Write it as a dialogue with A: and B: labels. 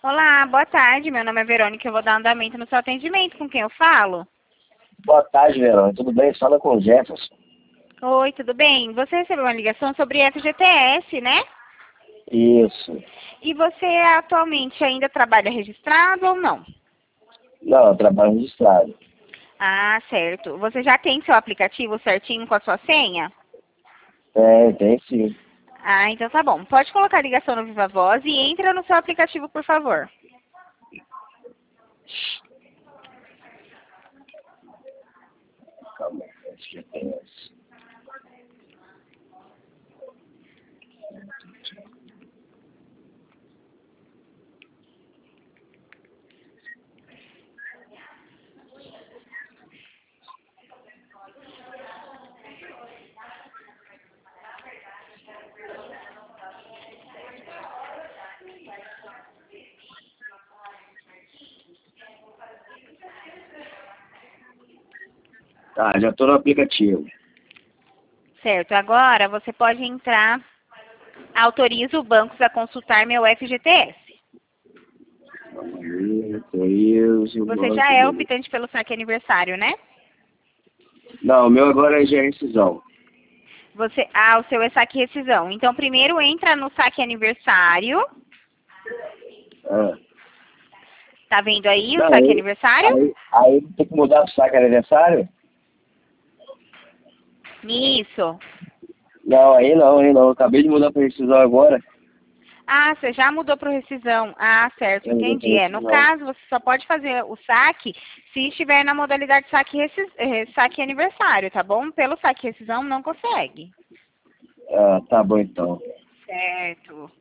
A: Olá, boa tarde. Meu nome é Verônica. Eu vou dar andamento no seu atendimento. Com quem eu falo?
B: Boa tarde, Verônica. Tudo bem? Fala com o Jefferson.
A: Oi, tudo bem? Você recebeu uma ligação sobre FGTS, né?
B: Isso.
A: E você atualmente ainda trabalha registrado ou não?
B: Não, eu trabalho registrado.
A: Ah, certo. Você já tem seu aplicativo certinho com a sua senha?
B: Tem sim.
A: Ah, então tá bom. Pode colocar a ligação no Viva Voz e entra no seu aplicativo, por favor.
B: Calma aí, acho que tem essa. Tá, já estou no aplicativo.
A: Certo. Agora você pode entrar. Autoriza o banco a consultar meu FGTS.
B: Calma aí, autorizo,
A: Você já
B: banco,
A: é
B: beleza.
A: optante pelo saque aniversário, né?
B: Não, o meu agora já é rescisão.
A: O seu é saque rescisão. Então, primeiro entra no saque aniversário.
B: Ah.
A: Tá vendo aí o
B: Não,
A: saque aniversário?
B: aí tem que mudar pro saque aniversário?
A: Isso.
B: Não, aí não. Eu acabei de mudar para rescisão agora.
A: Ah, você já mudou para rescisão. Ah, certo,
B: Eu mudei para
A: entendi. No
B: rescisão.
A: caso, você só pode fazer o saque se estiver na modalidade saque aniversário, tá bom? Pelo saque rescisão não consegue.
B: Ah, tá bom então.
A: Certo.